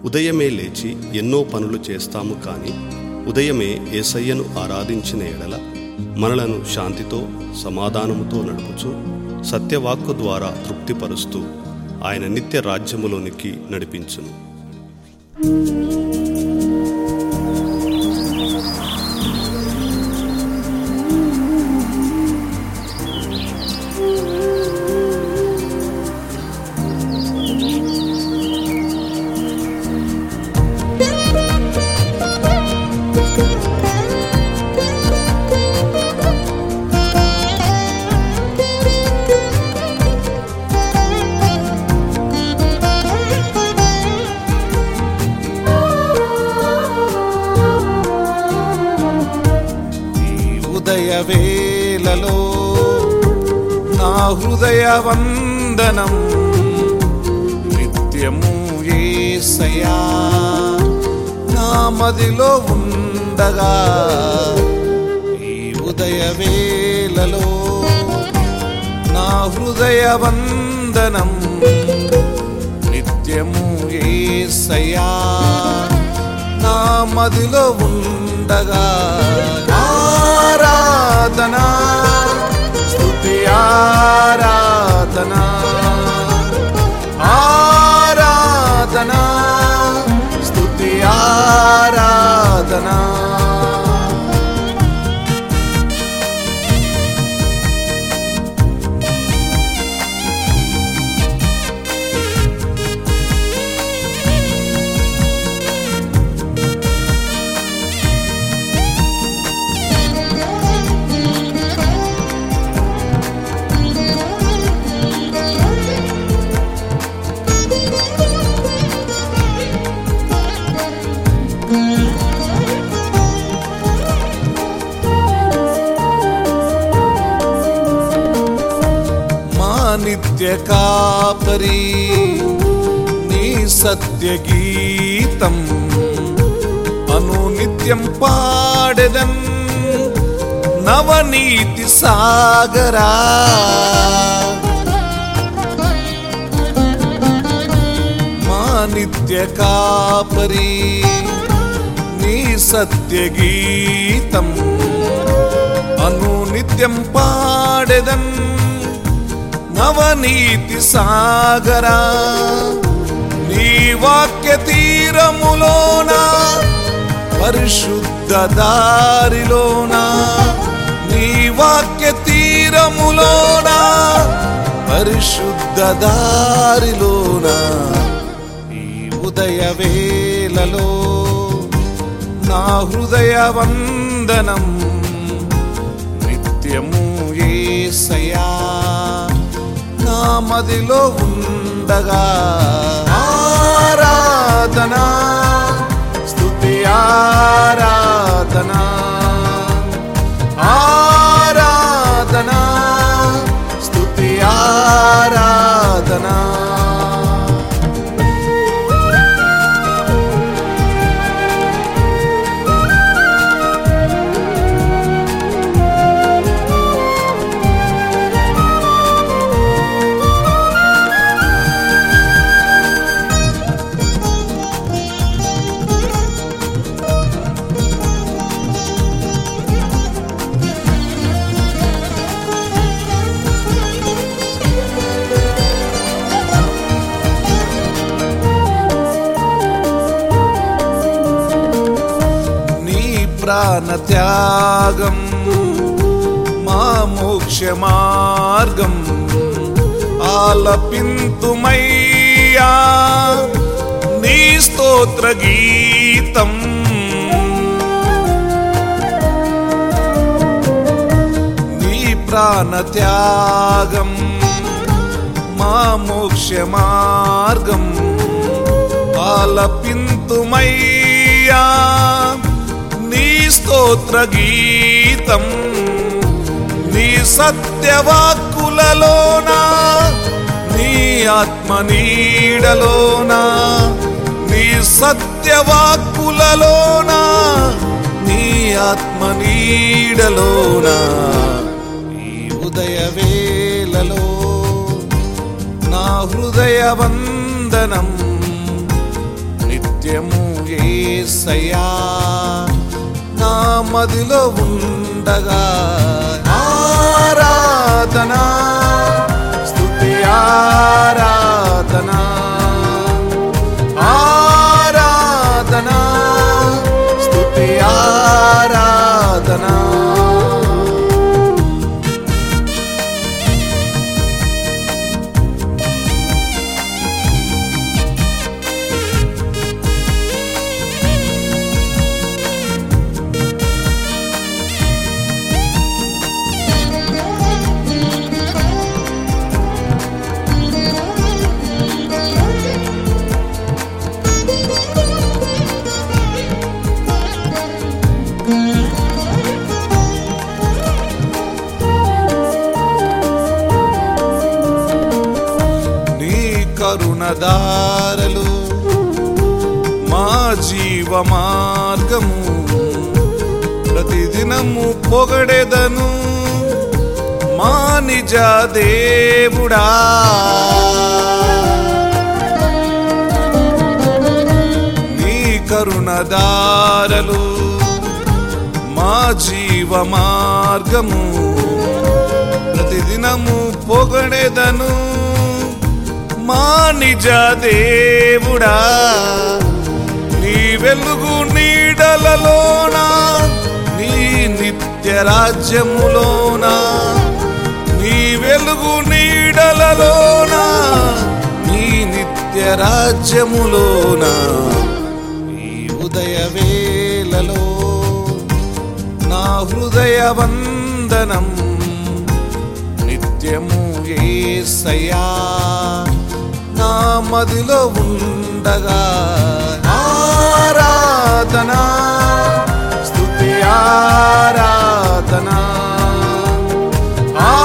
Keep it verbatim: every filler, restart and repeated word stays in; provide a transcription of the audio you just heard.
ఉదయమే లేచి ఎన్నో పనులు చేస్తాము, కానీ ఉదయమే యేసయ్యను ఆరాధించిన ఎడల మనలను శాంతితో సమాధానముతో నడుపుచు సత్యవాక్కు ద్వారా తృప్తిపరుస్తూ ఆయన నిత్య రాజ్యములోనికి నడిపించును. వేళలో నా హృదయ వందనం నిత్యము యేసయ్యా నా మదిలో ఉండగా. ఈ ఉదయ వేళలో నా హృదయ వందనం నిత్యము యేసయ్యా నా మదిలో ఉండగా. ఆరాధనా స్తుతి ఆరాధనా ఆరాధనా స్తుతి ఆరాధనా. నిత్య కాపరి నీ సత్య గీతం అను నిత్యం పాడెదన్ నవనీతి సాగరా. మా నిత్య కాపరి నీ సత్య గీతం అను నిత్యం పాడెదన్ నవనీతి సాగరా. నీ వాక్య తీరములోనా పరిశుద్ధ దారిలోనా నీ వాక్య తీరములోనా పరిశుద్ధ దారిలోనా. ఈ ఉదయ వేళలో నా హృదయ వందనం నిత్యము యేసయ్యా నా మదిలో ఉండగా. ఆరాధనా స్తుతి ఆరాధనా ఆరాధనా స్తుతి ఆరాధనా. ప్రాణ త్యాగం మా మోక్ష మార్గం ఆలపింతుమయ్యా నీ స్తోత్ర గీతం. నీ ప్రాణ త్యాగం మా మోక్ష మార్గం ఆలపింతుమయ్యా నీ స్తోత్ర గీతం. నీ సత్యవాక్కులలోనా నీ ఆత్మ నీడలోనా నీ సత్యవాక్కులలోనా నీ ఆత్మ నీడలోనా. ఈ ఉదయ వేళలో నా హృదయ వందనం నిత్యము యేసయ్యా నా మదిలో ఉండగా ఆరాధనా స్తుతి ఆరాధనా ఆరాధనా స్తుతి ఆరాధనా కరుణదారలు మా జీవ మార్గము ప్రతిదినము పొగడెదను మా నిజ దేవుడా నీ కరుణదారలు మా జీవ మార్గము ప్రతిదినము పొగడెదను మా నిజ దేవుడా నీ వెలుగు నీడలలోనా నీ నిత్య రాజ్యములోనా నీ వెలుగు నీడలలోనా నీ నిత్య రాజ్యములోనా ఈ ఉదయ వేళలో నా హృదయ వందనం నిత్యము యేసయ్యా నా మదిలో ఉండగా ఆరాధనా స్తుతి ఆరాధనా